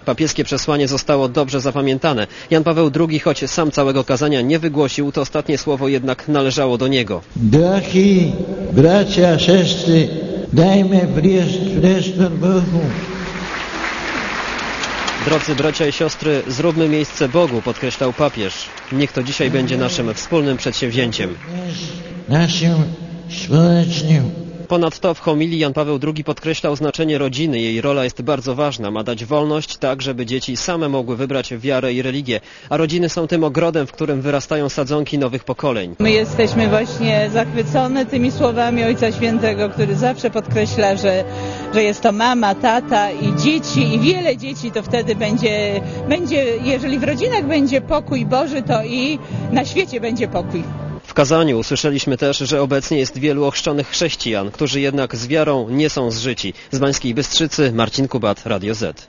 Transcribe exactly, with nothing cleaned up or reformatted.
Papieskie przesłanie zostało dobrze zapamiętane. Jan Paweł drugi, choć sam całego kazania nie wygłosił, to ostatnie słowo jednak należało do niego. Drogi bracia, siostry, dajmy priestor Bogu. Drodzy bracia i siostry, zróbmy miejsce Bogu, podkreślał papież. Niech to dzisiaj będzie naszym wspólnym przedsięwzięciem. Naszym społecznym. Ponadto w homilii Jan Paweł drugi podkreślał znaczenie rodziny. Jej rola jest bardzo ważna. Ma dać wolność tak, żeby dzieci same mogły wybrać wiarę i religię. A rodziny są tym ogrodem, w którym wyrastają sadzonki nowych pokoleń. My jesteśmy właśnie zachwycone tymi słowami Ojca Świętego, który zawsze podkreśla, że, że jest to mama, tata i dzieci i wiele dzieci, to wtedy będzie, będzie, jeżeli w rodzinach będzie pokój Boży, to i na świecie będzie pokój. W kazaniu usłyszeliśmy też, że obecnie jest wielu ochrzczonych chrześcijan, którzy jednak z wiarą nie są zżyci. Z Bańskiej Bystrzycy Marcin Kubat, Radio Z.